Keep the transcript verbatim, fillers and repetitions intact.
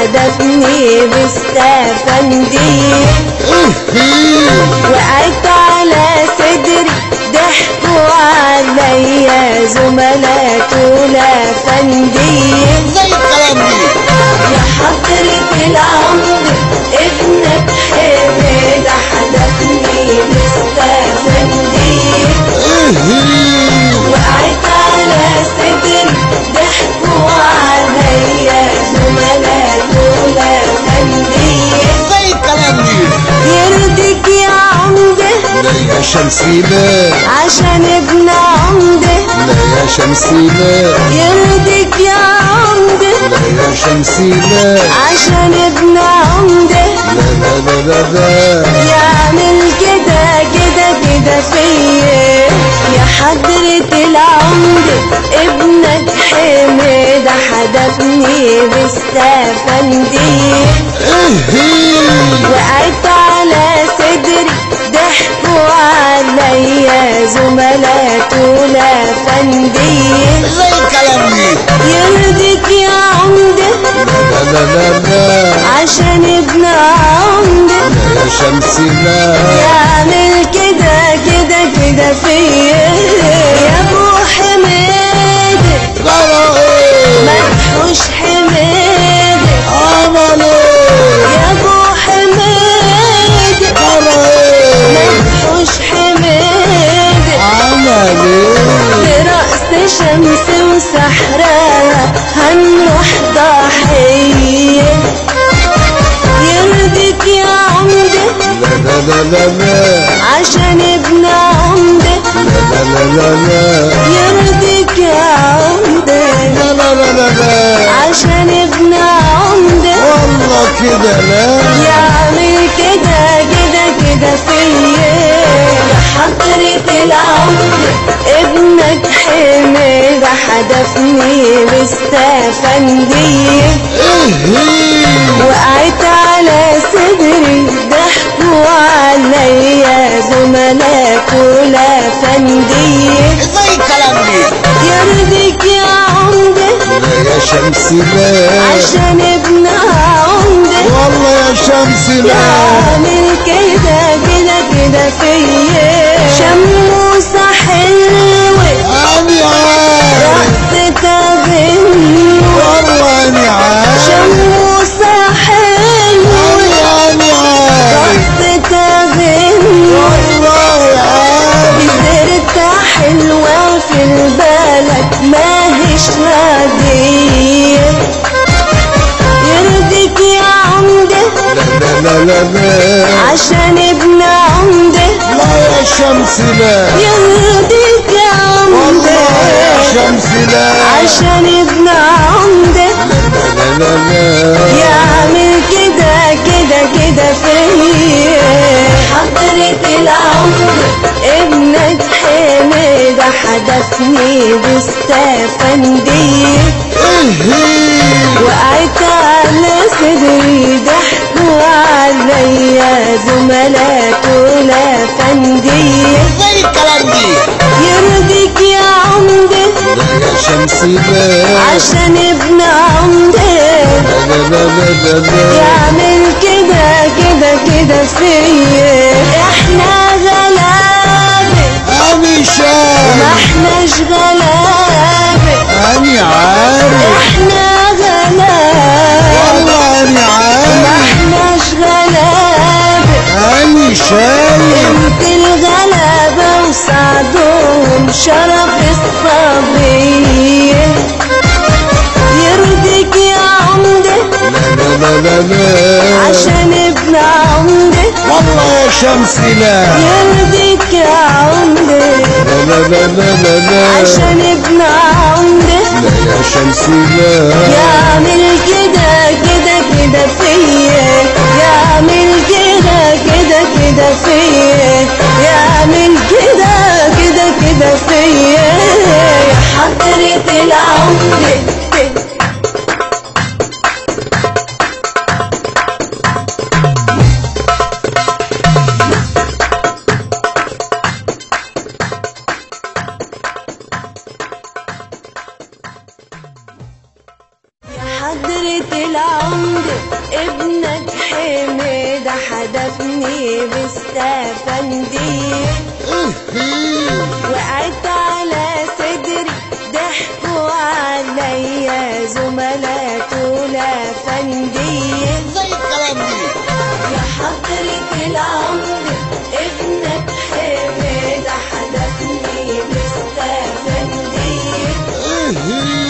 حدفني باستفندية وقعت على صدري ضحكوا عليا زملاء الأفندية. زي الكلام دي يا حضرة العمر ابنك حمد حدفني باستفندية وقعت على صدري ضحكوا عليا زملاء الأفندية. زي الكلام دي يرضيك يا عمده لا يا شمسينا عشان ابن عمده، لا يا شمسينا يرضيك يا عمده لا يا شمسينا عشان ابن عمده. لا لا لا لا لا يعمل كده كده كده فيا يا حضرة العمدة ابنك حمد حدفني باستفندية وقعت على صدري ضحكوا عليا زملاء الأفندية. زي الكلام دي يرضيك يا عمدة لا لا لا لا عشان ابن عمدة لا يا شمسينا يعمل كده كده كده فيا يا ابو حميد قالوا ايه مدحوش حميد عملوا يا ابو حميد قالوا ايه مدحوش حميد عملوا برأس شمس وسحرها هنروح ضحية. يرضيك يا عمدة لا لا لا لا لا عشان ابن عمدة، لا لا لا لا لا يرضيك يا عمدة لا لا لا لا لا عشان ابن عمدة والله كده لا يعمل كده كده كده فيا يا حضرة العمدة ابنك حمد حدفني باستفندية وقعت على صدري ضحكوا عليا زملاء الأفندية. زي الكلام دي يرضيك يا عمدة لا يا شمسينا عشان ابن عمدة والله يا شمسينا يعمل كده كده كده فيا شموسة حلوة أنا عارف رقصتها غنوة والله أنا عارف شموسة حلوة أنا عارف رقصتها غنوة والله عارف بسيرتها حلوة في البلد ماهيش راضية. يرضيك يا عمدة لا لا لا لا عشان ابن عمدة لا يا شمسينا يرضيك يا والله يا عمدة شمسينا عشان ابن عمدة لا لا لا لا يعمل كده كده كده فيا حضرة العمدة ابنك حمد حدفني باستفندية وقعت على صدري ضحكوا عليا زملاء الأفندية. زي الكلام دي يرضيك يا عمدة لا يا شمسينا عشان ابن عمدة لا لا لا لا لا يعمل كده كده كده فيا احنا غلابة أنا شايف ما احناش غلابة أنا عارف احنا غلابة والله أنا ما عارف احناش غلابة أنا شايف انت الغلابة وسعدهم شرف الصبية. يرضيك يا عمدة لا لا لا لا عشان ابن عمدة والله يا شمسينا يرضيك يا عمدة لا لا لا لا لا لا عشان ابن عمدة لا يا شمسينا يعمل كده كده كده فيا يعمل كده كده كده فيا يعمل كده كده كده فيا يا حضرة العمدة. يا حضرة العمدة وقعت على صدري ضحكوا عليا زملات الافندية زي الكلام دي. يا حضرة العمر ابنك حمد حدفني باستفندية